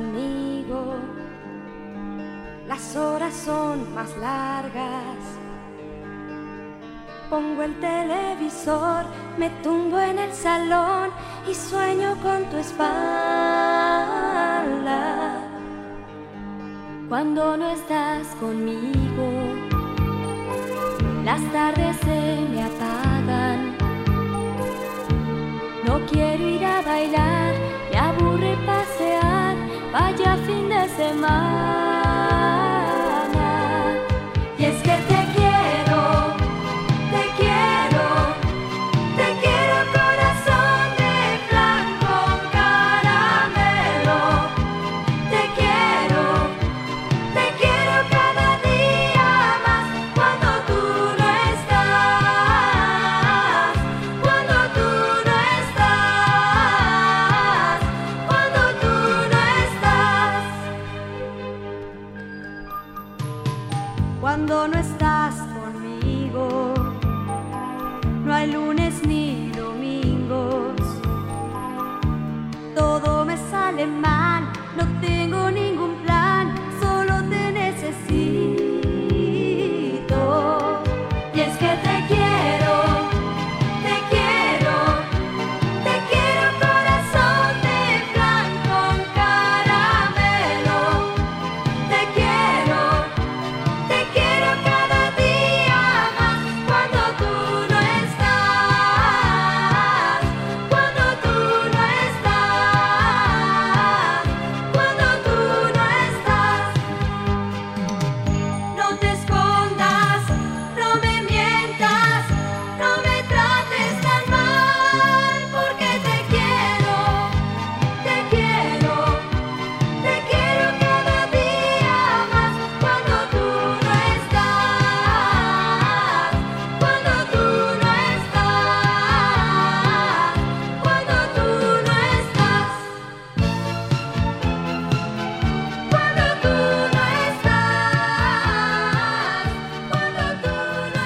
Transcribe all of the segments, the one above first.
conmigo, las horas son más largas. Pongo el televisor, me tumbo en el salón y sueño con tu espalda. Cuando no estás conmigo, las tardes se me apagan. No quiero ir a bailar, me aburre pasear, vaya fin de semana. Y es que te quiero, corazón de flan con caramelo. Te quiero cada día más cuando tú no estás, cuando tú no estás, cuando tú no estás. Cuando no estás conmigo, no hay lunes ni domingos. Todo me sale mal, no tengo ningún plan, solo te necesito. Y es que te quiero, corazón de flan con caramelo. Te quiero cada día más cuando tú no estás, cuando tú no estás, cuando tú no estás. No te escondas, no me mientas, no me trates tan mal, porque te quiero cada día más cuando tú no estás, cuando tú no estás, cuando tú no estás, cuando tú no estás, cuando tú no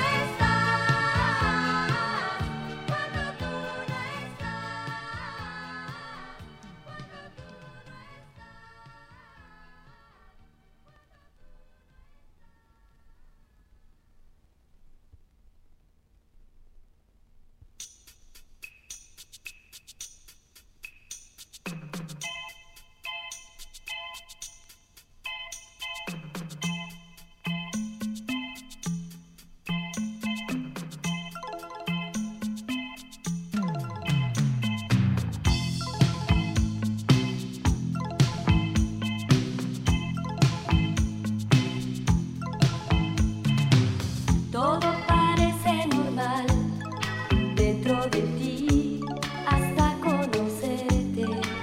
todo parece normal dentro de ti hasta conocerte.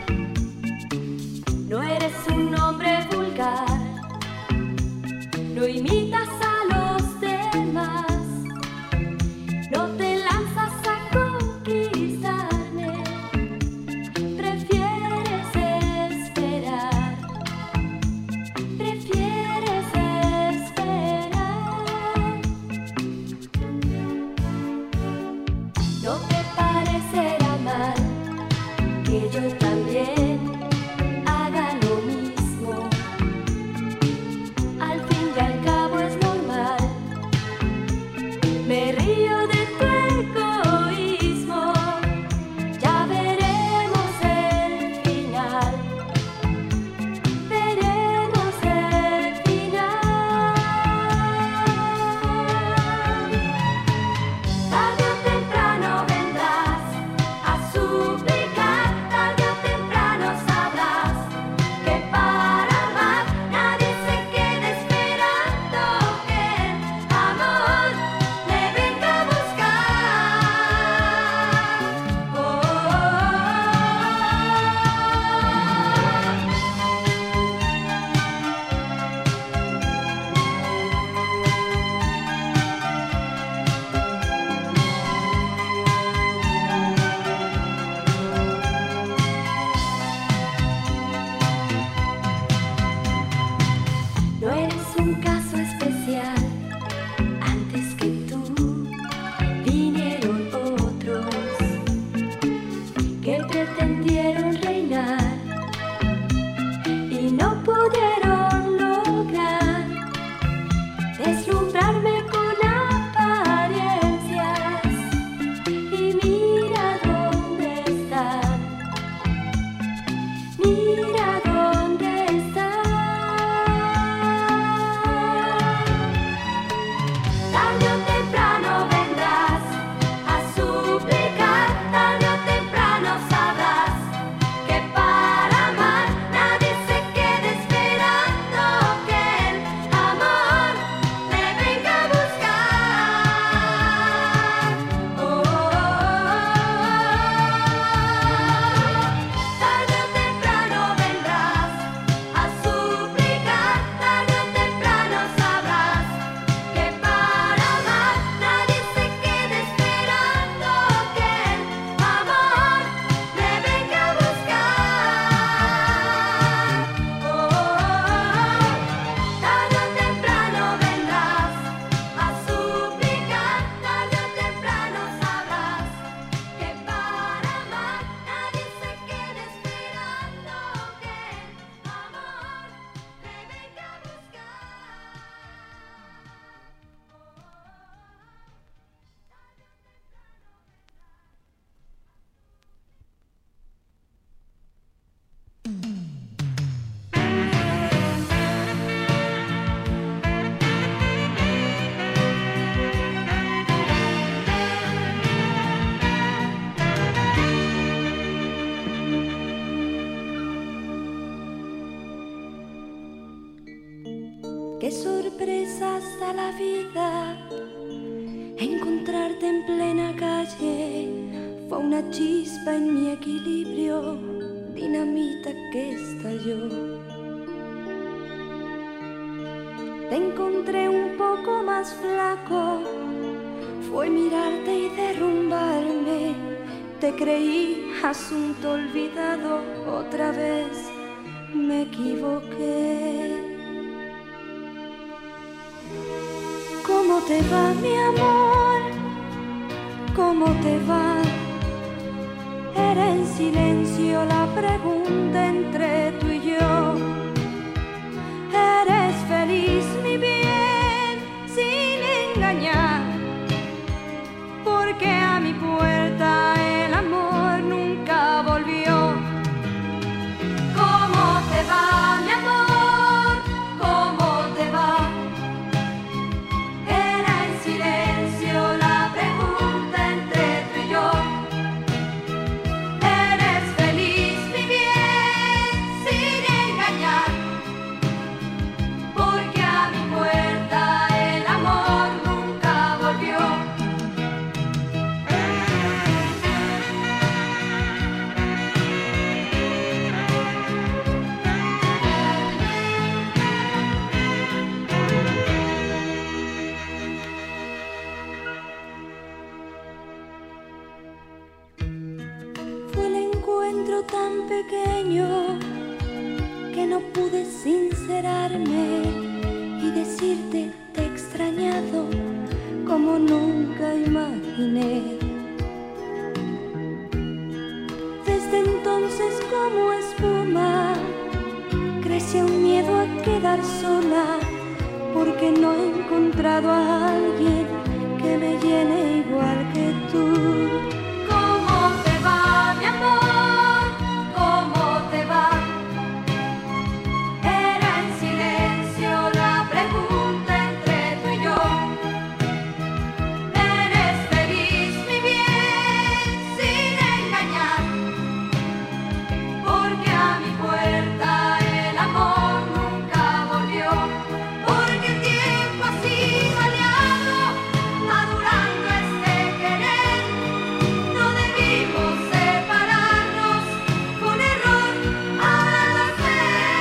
No eres un hombre vulgar, no imitas a los demás, no te lanzas a conquistarme, prefieres esperar, prefieres esperar. No te parecerá mal que yo también haga lo mismo. Al fin y al cabo es normal. qué sorpresas da la vida. Encontrarte en plena calle fue una chispa en mi equilibrio, dinamita que estalló. Te encontré un poco más flaco, fue mirarte y derrumbarme. Te creí asunto olvidado, otra vez me equivoqué. ¿Cómo te va, mi amor? ¿Cómo te va? Era en silencio la pregunta entre tú y yo. ¿Eres feliz, mi bien, sin engañar? Porque a mi puerta el amor nunca volvió. ¿Cómo te va, mi amor? ¿Cómo te va? Era en silencio la pregunta entre tú y yo. ¿Eres feliz, mi bien, sin engañar? Porque a mi puerta el amor nunca volvió. Fue el encuentro tan pequeño que no pude sincerarme y decirte te he extrañado como nunca imaginé. Desde entonces como espuma creció un miedo a quedar sola, porque no he encontrado a alguien que me llene igual que tú. ¿Cómo te va, mi amor? ¿Cómo te va? Era en silencio la pregunta entre tú y yo. ¿Eres feliz, mi bien, sin engañar? Porque a mi puerta el amor nunca volvió. Porque el tiempo ha sido aliado, madurando este querer. No debimos separarnos, fue un error, ahora lo sé.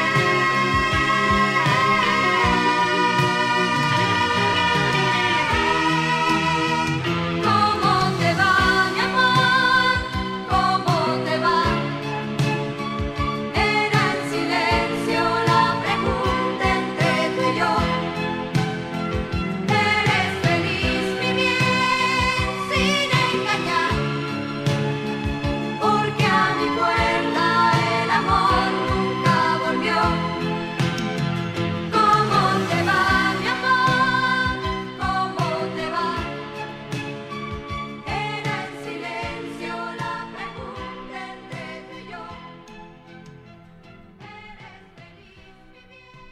¿Cómo te va, mi amor? ¿Cómo te va? Era en silencio la pregunta entre tú y yo. ¿Eres feliz, mi bien, sin engañar? Porque a mi puerta el amor nunca volvió. ¿Cómo te va, mi amor? ¿Cómo te va? Era en silencio la pregunta entre tú y yo. ¿Eres feliz, mi bien, sin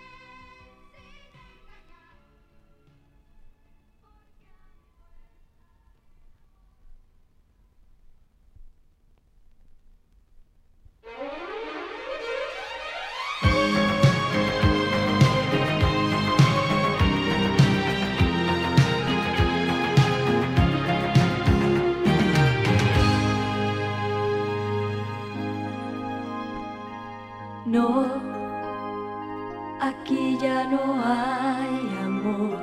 No, aquí ya no hay amor.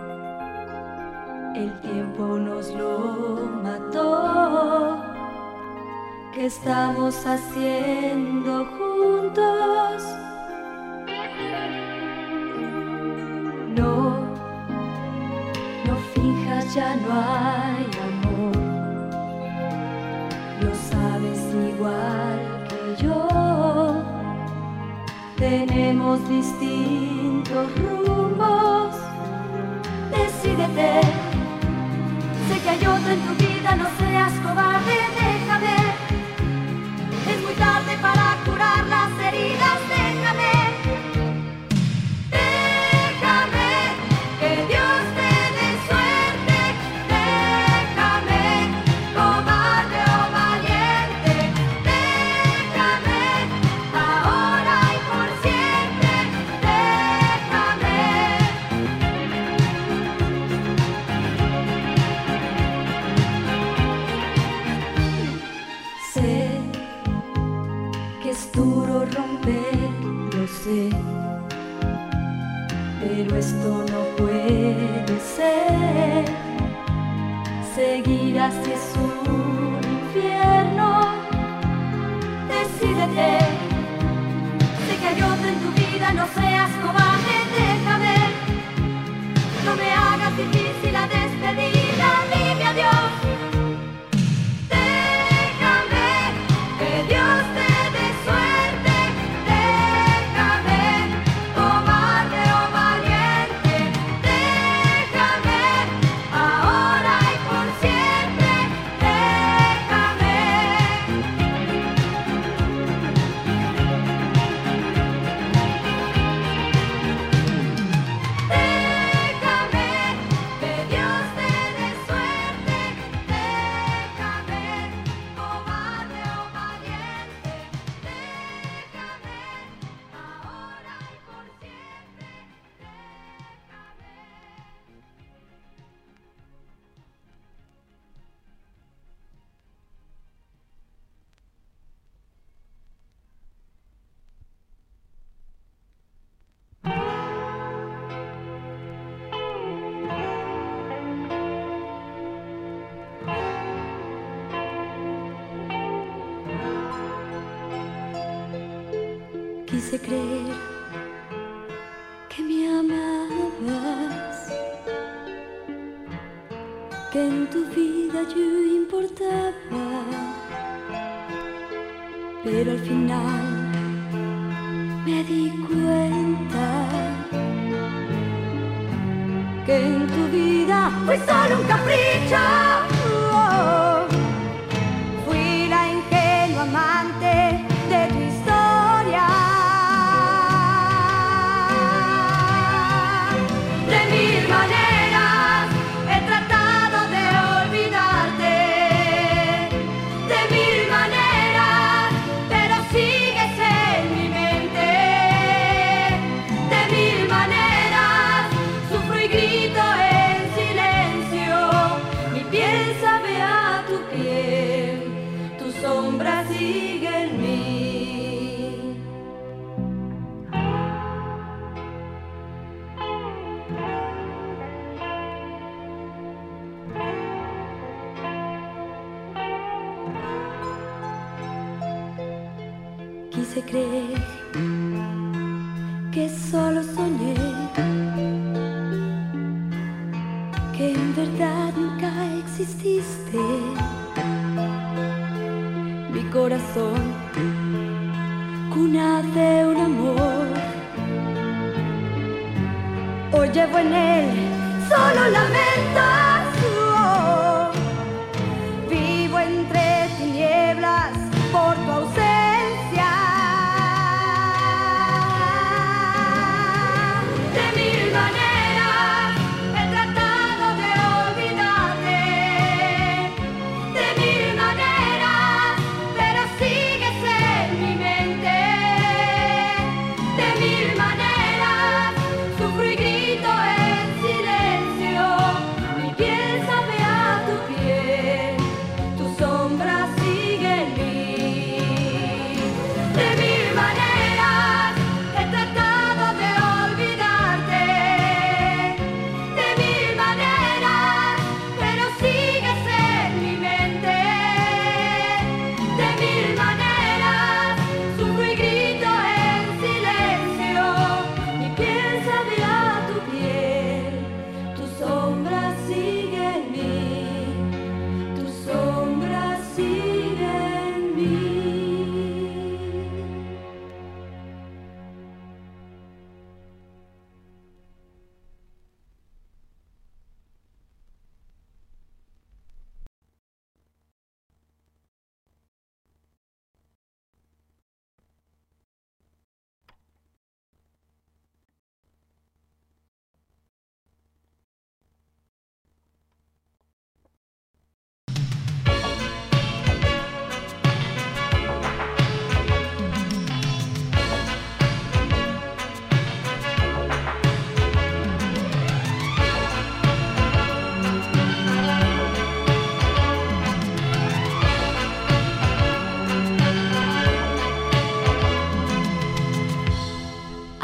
El tiempo nos lo mató. ¿Qué estamos haciendo juntos? No, no finjas, ya no hay amor. Lo sabes igual que yo. Tenemos distintos rumbos. Decídete. Sé que hay otro en tu vida, no seas cobarde, déjame. Es muy tarde para curar las heridas, déjame. Déjame que Dios te dé suerte. Déjame, cobarde o valiente. Déjame, ahora y por siempre. Déjame. sé, pero esto no puede ser. Seguir así es un infierno. Decídete, sé que hay otro en tu vida, no seas cobarde, déjame. No me hagas difícil la despedida, dime adiós. Déjame, que Dios te dé suerte. Déjame, cobarde o valiente. Déjame, ahora y por siempre. Déjame. Déjame, que Dios te dé suerte. Déjame, cobarde o valiente. Déjame, ahora y por siempre. Quise creer que me amabas, que en tu vida yo importaba, pero al final me di cuenta que en tu vida fui solo un capricho. Oh, fui la ingenua amante de tu historia. De mil maneras he tratado de olvidarte. De mil maneras, pero sigues en mi mente. De mil maneras sufro y grito en silencio. Mi piel sabe a tu piel, tu sombra sigue en mí. Quise creer que solo soñé, que en verdad nunca exististe. Mi corazón, cuna de un amor, hoy llevo en él solo lamentos. Oh, vivo entre tinieblas por tu ausencia. De mil maneras he tratado de olvidarte. De mil maneras, pero sigues en mi mente. De mil maneras sufro y grito en silencio.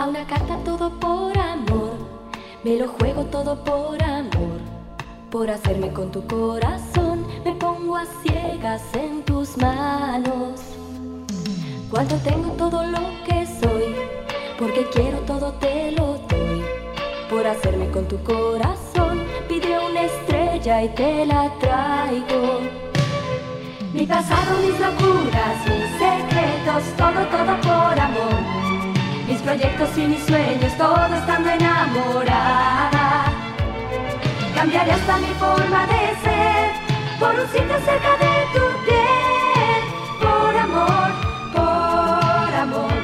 una carta todo por amor, me lo juego todo por amor. Por hacerme con tu corazón, me pongo a ciegas en tus manos. Cuando tengo todo lo que soy, porque quiero todo te lo doy. Por hacerme con tu corazón, pide una estrella y te la traigo. Mi pasado, mis locuras, mis secretos, todo, todo por amor. Mis proyectos y mis sueños, todo estando enamorada. Cambiaré hasta mi forma de ser por un sitio cerca de tu piel. Por amor, por amor.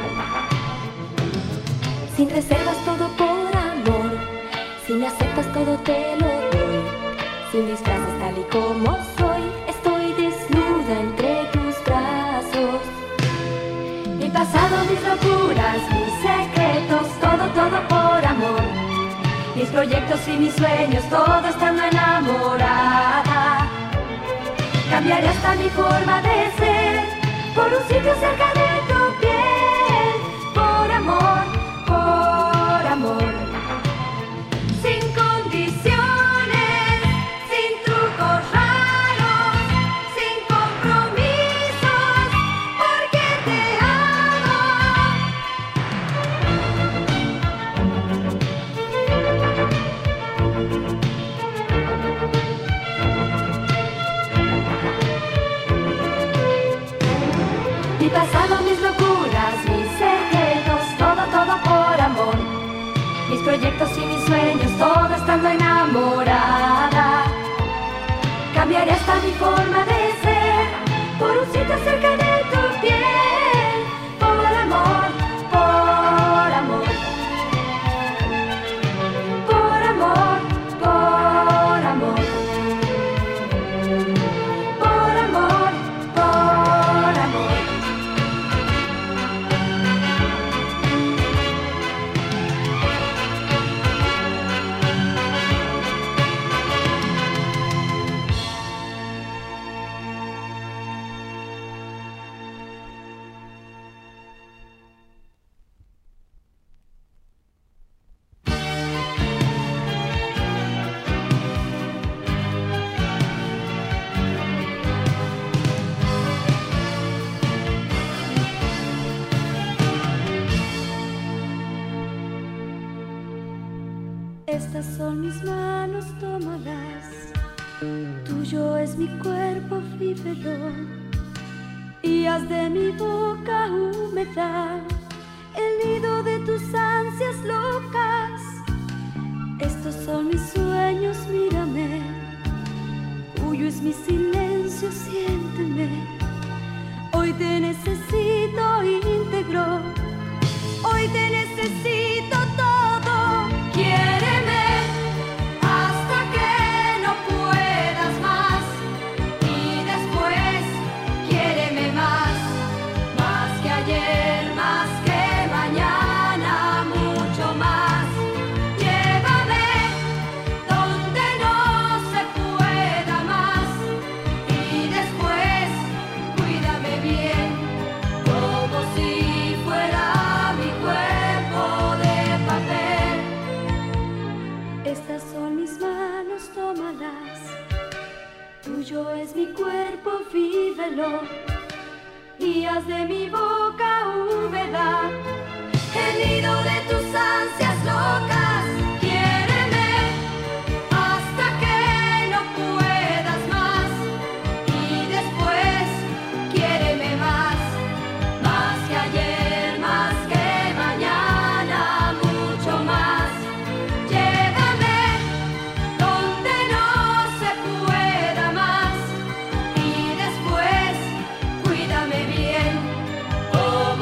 Sin reservas, todo por amor. Si me aceptas, todo te lo doy. Sin disfraces, tal y como soy, estoy desnuda entre tus brazos. Mi pasado, mis locuras, mis secretos, todo, todo por amor. Mis proyectos y mis sueños, todo estando enamorada. Cambiaré hasta mi forma de ser por un sitio cerca de tu piel. Por amor, por amor. Sin condiciones, sin trucos raros, sin compromisos, porque te amo. Mi pasado, mis locuras, mis secretos, todo, todo por amor. Mis proyectos y mis sueños, todo estando enamorada. Cambiaré hasta mi forma de ser por un sitio cerca de tu piel. Por amor, por amor. Por amor, por amor. Por amor, por amor. Estas son mis manos, tómalas. Tuyo es mi cuerpo, vívelo. Y haz de mi boca humedad, el nido de tus ansias locas. Estos son mis sueños, mírame. Tuyo es mi silencio, siénteme. Hoy te necesito íntegro. Hoy te necesito todo. Quiéreme hasta que no puedas más. Y después quiéreme más. Más que ayer, más que mañana, mucho más. Llévame donde no se pueda más. Y después cuídame bien, como si fuera mi cuerpo de papel. Estas son mis manos, tómalas. Tuyo es mi cuerpo, vívelo. Y haz de mi boca húmeda, el nido de tus ansias locas. Quiéreme hasta que no puedas más. Y después quiéreme más. Más que ayer, más que mañana, mucho más. Llévame donde no se pueda más. Y después cuídame bien, como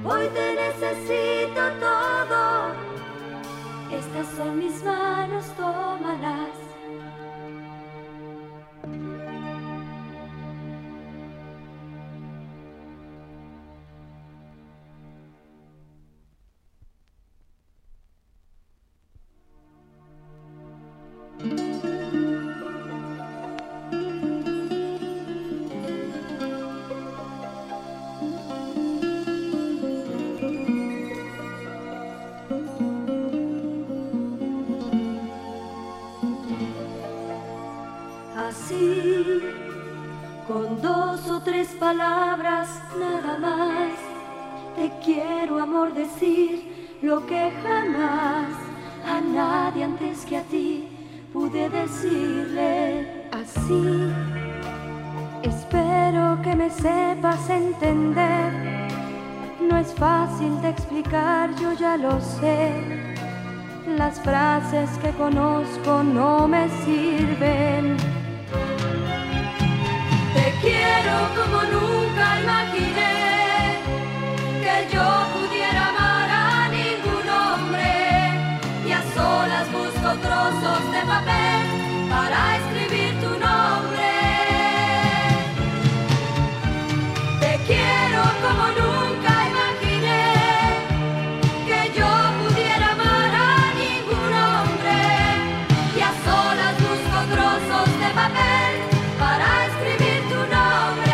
Hoy te necesito todo. Estas son mis manos, tómalas. Así, con 2 o 3 palabras nada más, te quiero, amor, decir lo que jamás a nadie antes que a ti pude decirle. Así, espero que me sepas entender. No es fácil de explicar, yo ya lo sé. Las frases que conozco no me sirven. Te quiero como nunca imaginé que yo pudiera amar a ningún hombre, y a solas busco trozos de papel para escribir tu nombre. Te quiero como nunca imaginé que yo pudiera amar a ningún hombre, y a solas busco trozos de papel para escribir tu nombre.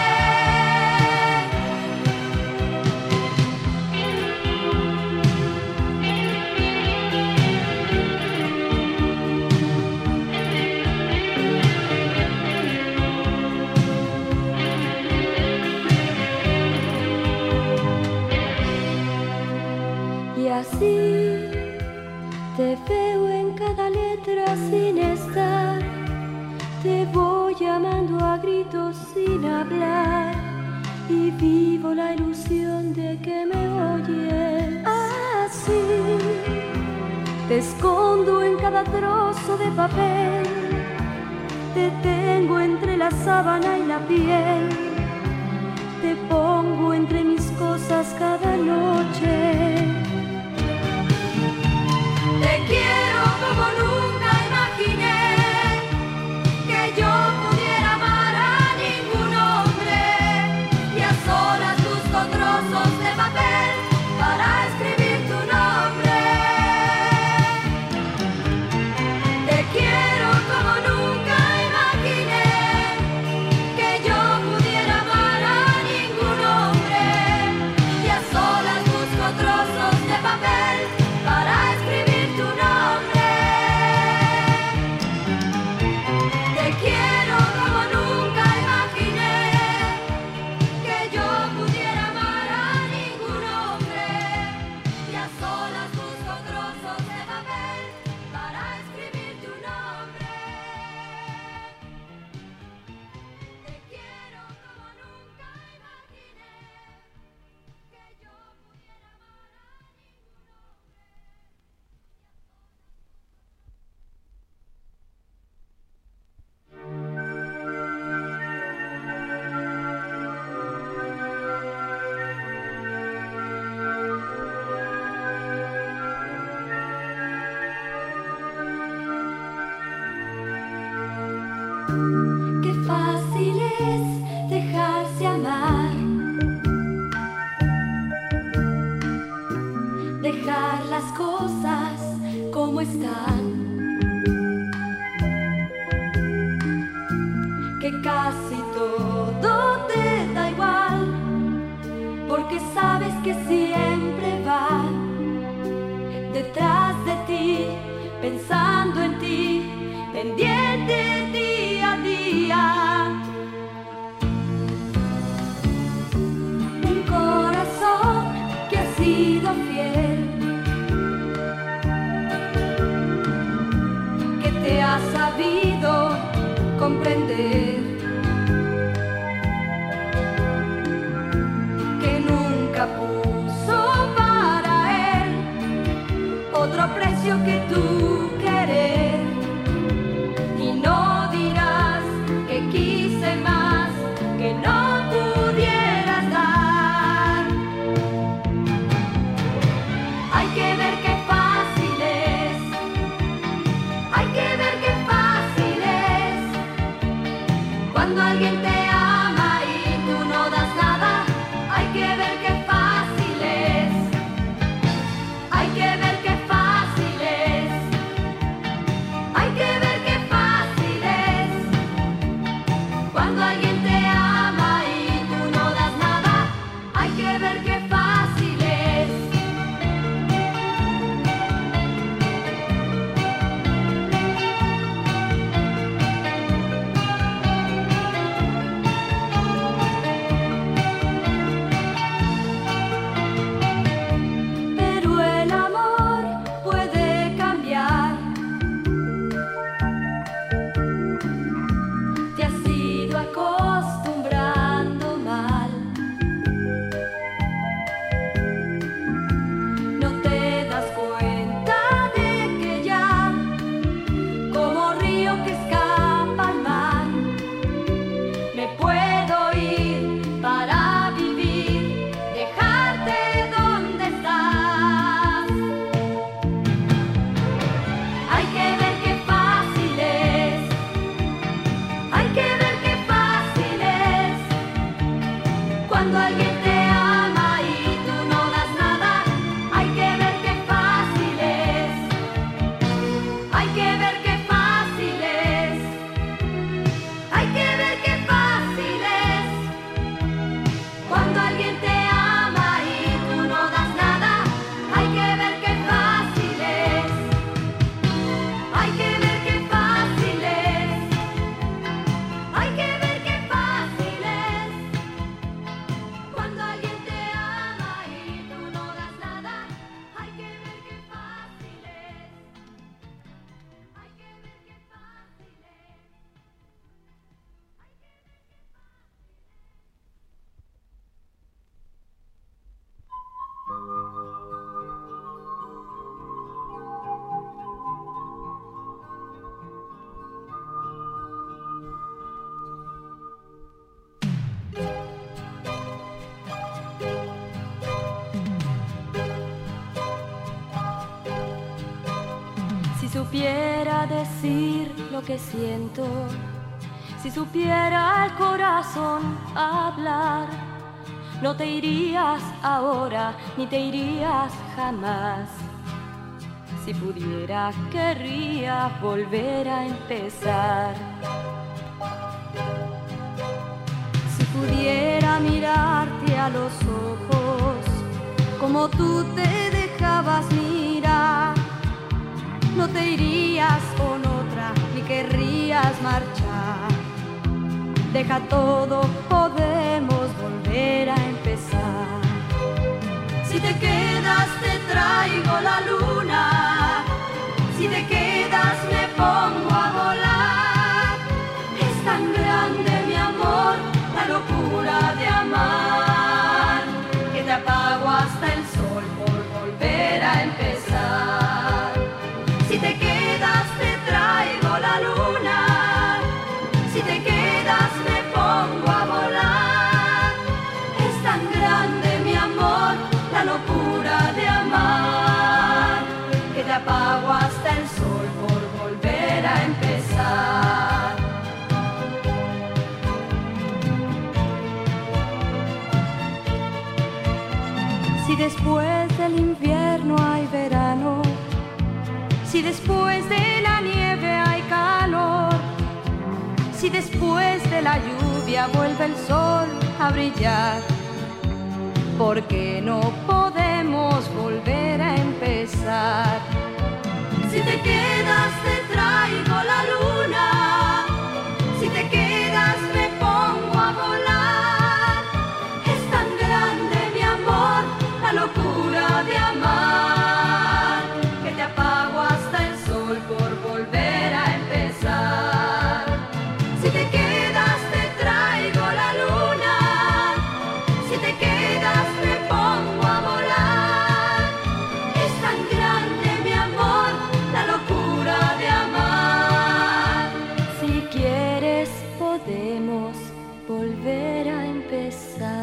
Y así te veo en cada letra sin estar. Te voy llamando a gritos sin hablar, y vivo la ilusión de que me oyes. Así te escondo en cada trozo de papel, te tengo entre la sábana y la piel, te pongo entre mis cosas cada noche. Te quiero como nunca imaginé que yo pudiera amar a ningún hombre, y a solas busco trozos de papel para escribir tu nombre. Te quiero como nunca imaginé que yo pudiera amar a ningún hombre, y a solas busco trozos de papel para escribir tu nombre. Te quiero como nunca imaginé que yo pudiera amar a ningún hombre, y a solas busco trozos de papel para escribir tu nombre. Te quiero como nunca imaginé que yo pudiera amar a ningún hombre. Qué fácil es dejarse amar, dejar las cosas como están, que casi todo te da igual, porque sabes que siempre va detrás de ti, pensando en ti, pendiente día a día. Un corazón que ha sido fiel, que te ha sabido comprender, que nunca puso para él otro precio que tú querer, y no dirás que quise más que no pudieras dar. supiera decir lo que siento, si supiera el corazón hablar, no te irías ahora ni te irías jamás. Si pudiera, querría volver a empezar. Si pudiera mirarte a los ojos como tú te dejabas mirar, no te irías con otra ni querrías marchar. Deja todo, podemos volver a empezar. Si te quedas te traigo la luna, si te quedas me pongo a volar. Es tan grande mi amor, la locura de amar, que te apago hasta el sol por volver a empezar. Si te quedas te traigo la luna, si te quedas me pongo a volar. Es tan grande mi amor, la locura de amar, que te apago hasta el sol por volver a empezar. Si después del invierno hay verano, si después de la nieve hay calor, si después de la lluvia vuelve el sol a brillar, ¿por qué no podemos volver a empezar? Si te quedas te traigo la luna, si te quedas me pongo a volar. Es tan grande mi amor, la locura de amar, que te apago hasta el sol por volver a empezar. Si te quedas te traigo la luna, si te quedas me pongo a volar. Es tan grande mi amor, la locura de amar. Si quieres podemos volver a empezar.